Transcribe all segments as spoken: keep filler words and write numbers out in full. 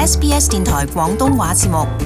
S B S 電台廣東話節目。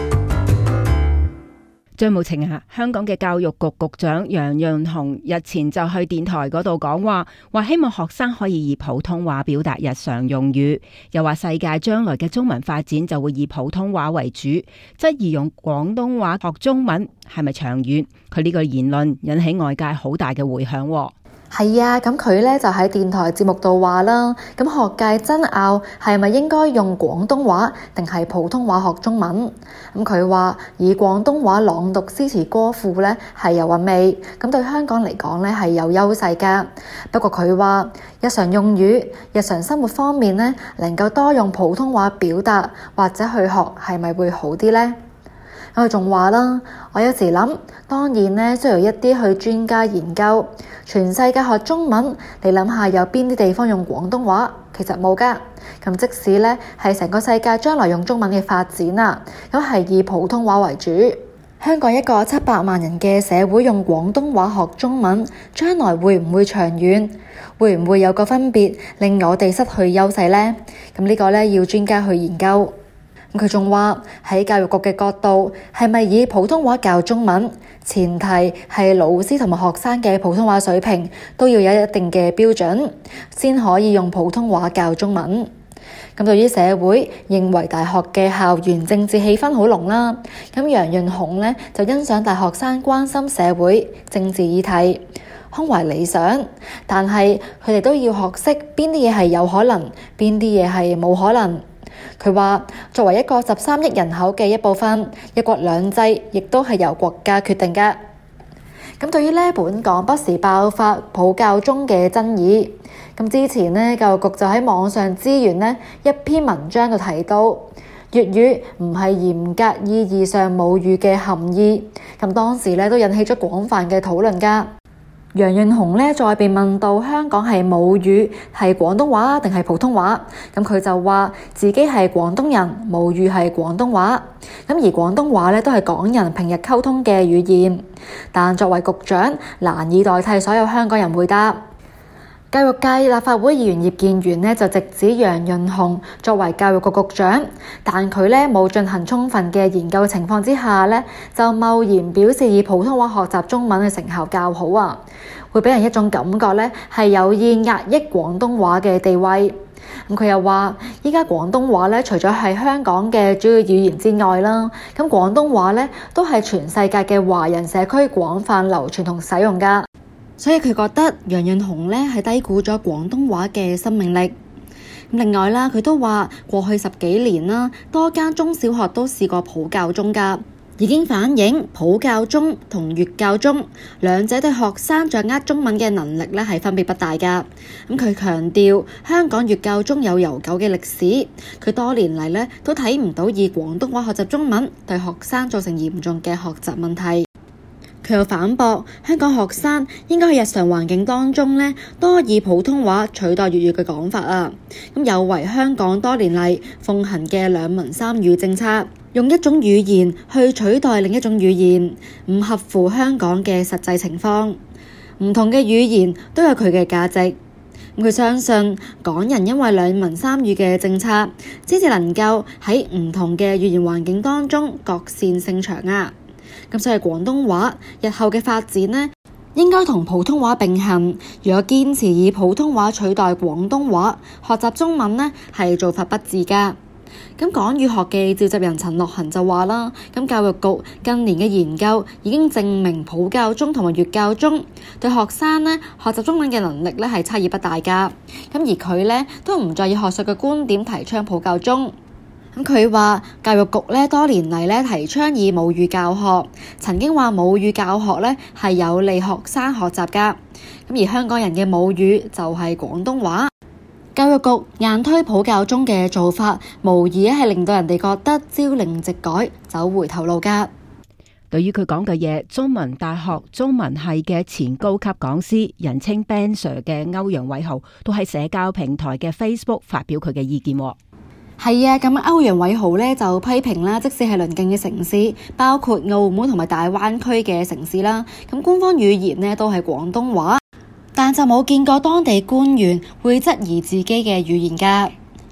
張慕晴啊，香港嘅教育局局長楊潤雄日前就去電台嗰度講話，話希望學生可以以普通話表達日常用語，又話世界將來嘅中文發展就會以普通話為主，質疑用廣東話學中文係咪長遠？佢呢個言論引起外界好大嘅迴響。 係啊，咁佢咧就喺電台節目度話啦，咁學界爭拗係咪應該用廣東話定係普通話學中文？咁佢話以廣東話朗讀詩詞歌賦咧係有韻味，咁對香港嚟講咧係有優勢㗎。不過佢話日常用語、日常生活方面咧，能夠多用普通話表達或者去學係咪會好啲咧？佢仲話啦，我有時諗，當然咧需要一啲去專家研究。全世界學中文，你諗下有邊啲地方用廣東話？其實冇㗎。咁即使咧係成個世界將來用中文嘅發展啊，都係以普通話為主。香港一個七百萬人嘅社會用廣東話學中文，將來會唔會長遠？會唔會有個分別令我哋失去優勢呢？咁呢個咧要專家去研究。佢仲話喺教育局嘅角度，係咪以普通話教中文？前提係老師同埋學生嘅普通話水平都要有一定嘅標準，先可以用普通話教中文。咁對於社會認為大學嘅校園政治氣氛好濃啦，咁楊潤雄呢就欣賞大學生關心社會政治議題，胸懷理想，但係佢哋都要學識邊啲嘢係有可能，邊啲嘢係冇可能。佢話作為一個十三億人口嘅一部分，一國兩制亦都係由國家決定嘅。咁對於呢本港不時爆發普教中嘅爭議，咁之前呢教育局就喺網上資源呢一篇文章就提到，粵語唔係嚴格意義上母語嘅含義，咁當時呢都引起咗廣泛嘅討論㗎。楊潤雄咧再被問到香港係母語係廣東話定係普通話，咁佢就話自己係廣東人，母語係廣東話，咁而廣東話咧都係港人平日溝通嘅語言，但作為局長難以代替所有香港人回答。教育界立法會議員葉建源呢就直指楊潤雄作為教育局局長，但佢呢冇進行充分嘅研究情況之下呢，就貿然表示以普通話學習中文嘅成效較好啊，會俾人一種感覺呢係有意壓抑廣東話嘅地位。咁佢又話，依家廣東話呢除咗係香港嘅主要語言之外啦，咁廣東話呢都係全世界嘅華人社區廣泛流傳同使用㗎。所以佢覺得楊潤雄咧係低估咗廣東話嘅生命力。另外啦，佢都話過去十幾年啦，多間中小學都試過普教中㗎，已經反映普教中同粵教中兩者對學生掌握中文嘅能力咧係分別不大㗎。咁佢強調香港粵教中有悠久嘅歷史，佢多年嚟咧都睇唔到以廣東話學習中文對學生造成嚴重嘅學習問題。佢又反駁香港學生應該喺日常環境當中呢多以普通話取代粵語嘅講法啊，咁有違香港多年嚟奉行嘅兩文三語政策，用一種語言去取代另一種語言，唔合乎香港嘅實際情況。唔同嘅語言都有佢嘅價值。佢相信港人因為兩文三語嘅政策，先至能夠喺唔同嘅語言環境當中各擅勝場啊。咁所以廣東話日後嘅發展呢，應該同普通話並行。如果堅持以普通話取代廣東話學習中文呢，係做法不智㗎。咁港語學嘅召集人陳樂恆就話啦，咁教育局近年嘅研究已經證明普教中同埋粵教中對學生呢學習中文嘅能力呢係差異不大㗎。咁而佢呢都唔再以學術嘅觀點提倡普教中。咁佢話教育局咧多年嚟咧提倡以母語教學，曾經話母語教學咧係有利學生學習㗎。咁而香港人嘅母語就係廣東話，教育局硬推普教中嘅做法，無疑係令到人哋覺得朝令夕改，走回頭路㗎。 對於佢講嘅嘢，中文大學中文系嘅前高級講師，人稱 Ben Sir 嘅歐陽偉豪，都喺社交平台嘅 Facebook 發表佢嘅意見。 係啊，咁歐陽偉豪咧就批評啦，即使係鄰近嘅城市，包括澳門同埋大灣區嘅城市啦，咁官方語言呢都係廣東話，但就冇見過當地官員會質疑自己嘅語言㗎。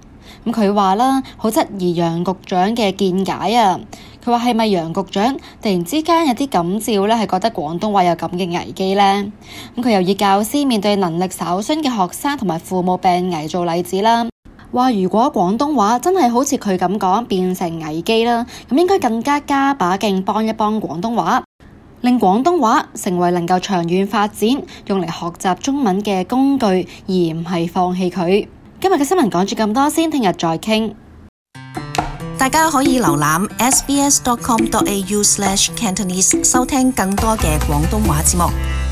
咁佢話啦，好質疑楊局長嘅見解啊。佢話係咪楊局長突然之間有啲感召咧，係覺得廣東話有咁嘅危機呢？咁佢又以教師面對能力稍遜嘅學生同埋父母病危做例子啦，話如果廣東話真係好似佢咁講變成危機啦，咁應該更加加把勁幫一幫廣東話，令廣東話成為能夠長遠發展用嚟學習中文嘅工具，而唔係放棄佢。今日嘅新聞講住咁多先，聽日再傾。 大家可以瀏覽 s b s dot com dot a u slash cantonese 收聽更多嘅廣東話節目。